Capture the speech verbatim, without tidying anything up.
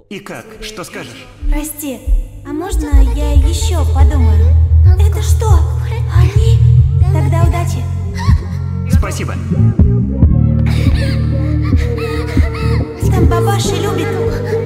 И как? Что скажешь? Прости, а можно я еще подумаю? Это что? Они? Тогда удачи. Спасибо. Там бабаши любит.